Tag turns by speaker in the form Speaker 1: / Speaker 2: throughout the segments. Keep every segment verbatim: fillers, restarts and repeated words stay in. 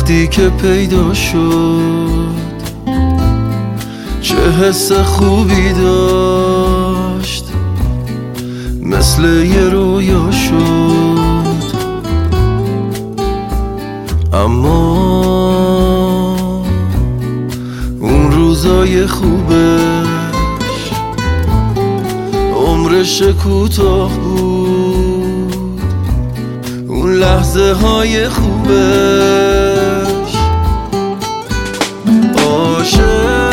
Speaker 1: وقتی که پیدا شد چه حس خوبی داشت، مثل یه رویا شد. اما اون روزای خوبش عمرش کوتاه بود، اون لحظه های خوبش. عاشق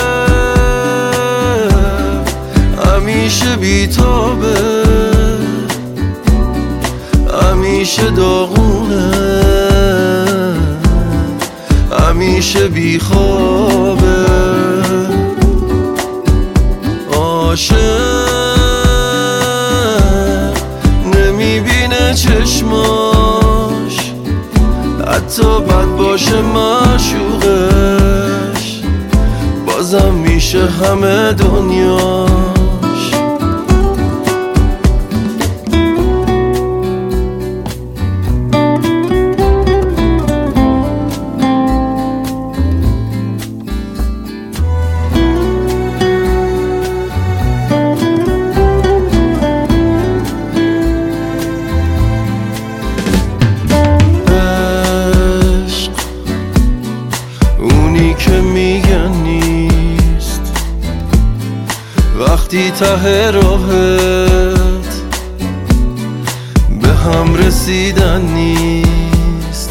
Speaker 1: همیشه بیتابه، همیشه داغونه، همیشه بیخوابه. عاشق نمیبینه چشماش، حتی بد باشه معشوقش، بازم میشه همه دنیاش. که میگن نیست وقتی ته راهت به هم رسیدن نیست.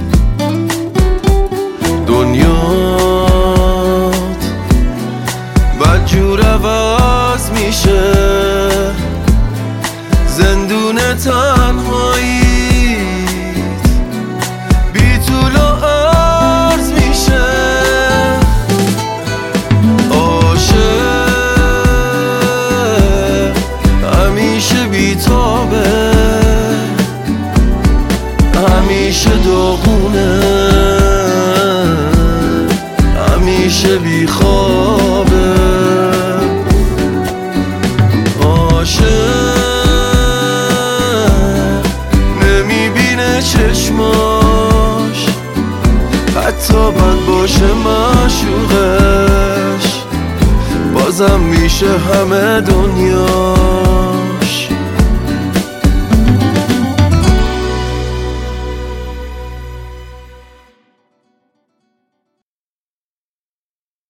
Speaker 1: دنیات بدجور عوض میشه، زندون تنهایی بی طول و عرض میشه. همیشه داغونه، همیشه بیخوابه. عاشق نمیبینه چشماش، حتی بد باشه معشوقش، بازم میشه همه دنیا.